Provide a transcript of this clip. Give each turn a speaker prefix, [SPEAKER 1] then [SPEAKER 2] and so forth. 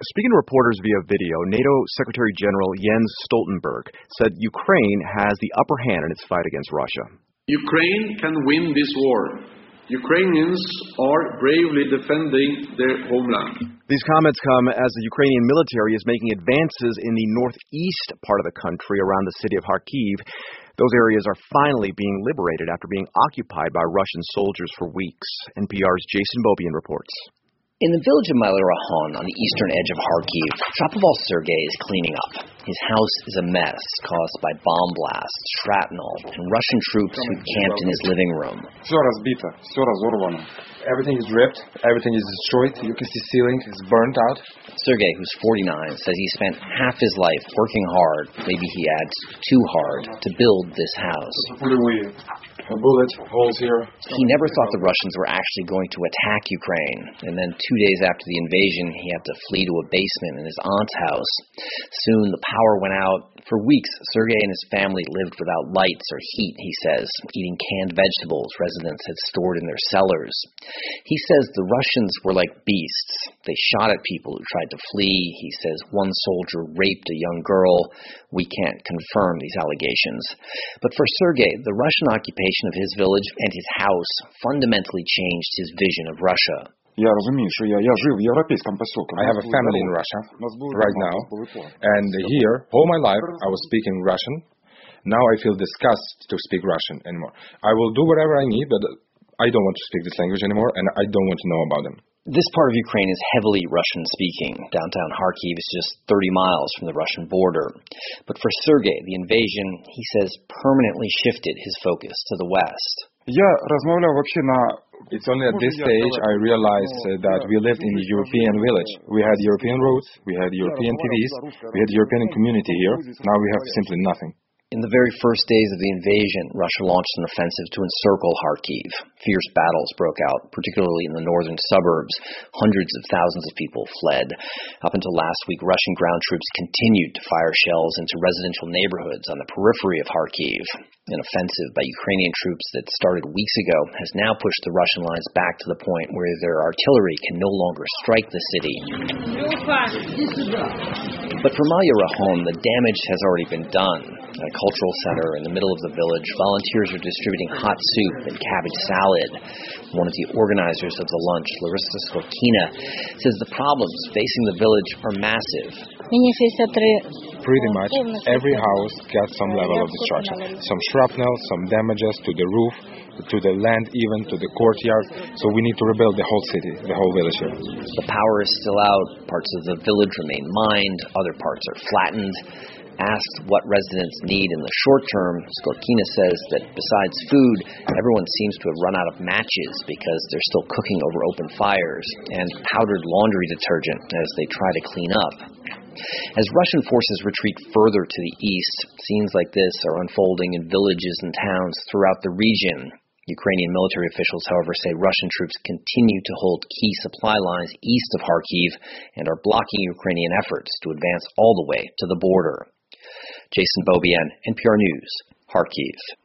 [SPEAKER 1] Speaking to reporters via video, NATO Secretary General Jens Stoltenberg said Ukraine has the upper hand in its fight against Russia.
[SPEAKER 2] Ukraine can win this war. Ukrainians are bravely defending their homeland.
[SPEAKER 1] These comments come as the Ukrainian military is making advances in the northeast part of the country around the city of Kharkiv. Those areas are finally being liberated after being occupied by Russian soldiers for weeks. NPR's Jason Beaubien reports.
[SPEAKER 3] In the village of Malye Rahon on the eastern edge of Kharkiv, Shapoval Sergei is cleaning up. His house is a mess caused by bomb blasts, shrapnel, and Russian troops who camped in his living room.
[SPEAKER 4] Everything is ripped, everything is destroyed. You can see ceiling is burnt out.
[SPEAKER 3] Sergei, who's 49, says he spent half his life working hard, maybe he adds too hard, to build this house.
[SPEAKER 4] A bullet, holes here.
[SPEAKER 3] He never thought the Russians were actually going to attack Ukraine, and then 2 days after the invasion, he had to flee to a basement in his aunt's house. Soon the power went out. For weeks, Sergei and his family lived without lights or heat, he says, eating canned vegetables residents had stored in their cellars. He says the Russians were like beasts. They shot at people who tried to flee. He says one soldier raped a young girl. We can't confirm these allegations. But for Sergei, the Russian occupation of his village and his house fundamentally changed his vision of Russia.
[SPEAKER 4] I have a family in Russia right now, and here, all my life, I was speaking Russian. Now I feel disgust to speak Russian anymore. I will do whatever I need, but I don't want to speak this language anymore, and I don't want to know about them.
[SPEAKER 3] This part of Ukraine is heavily Russian-speaking. Downtown Kharkiv is just 30 miles from the Russian border. But for Sergei, the invasion, he says, permanently shifted his focus to the west.
[SPEAKER 4] It's only at this stage I realized that we lived in a European village. We had European roads, we had European TVs, we had European community here. Now we have simply nothing.
[SPEAKER 3] In the very first days of the invasion, Russia launched an offensive to encircle Kharkiv. Fierce battles broke out, particularly in the northern suburbs. Hundreds of thousands of people fled. Up until last week, Russian ground troops continued to fire shells into residential neighborhoods on the periphery of Kharkiv. An offensive by Ukrainian troops that started weeks ago has now pushed the Russian lines back to the point where their artillery can no longer strike the city. But for Malye Rahon, the damage has already been done. At a cultural center in the middle of the village, volunteers are distributing hot soup and cabbage salad. One of the organizers of the lunch, Larissa Skorkina, says the problems facing the village are massive.
[SPEAKER 4] Pretty much every house got some level of destruction. Some shrapnel, some damages to the roof, to the land, even to the courtyard. So we need to rebuild the whole city, the whole village here.
[SPEAKER 3] The power is still out. Parts of the village remain mined. Other parts are flattened. Asked what residents need in the short term, Skorkina says that besides food, everyone seems to have run out of matches because they're still cooking over open fires, and powdered laundry detergent as they try to clean up. As Russian forces retreat further to the east, scenes like this are unfolding in villages and towns throughout the region. Ukrainian military officials, however, say Russian troops continue to hold key supply lines east of Kharkiv and are blocking Ukrainian efforts to advance all the way to the border. Jason Beaubien, NPR News, Kharkiv.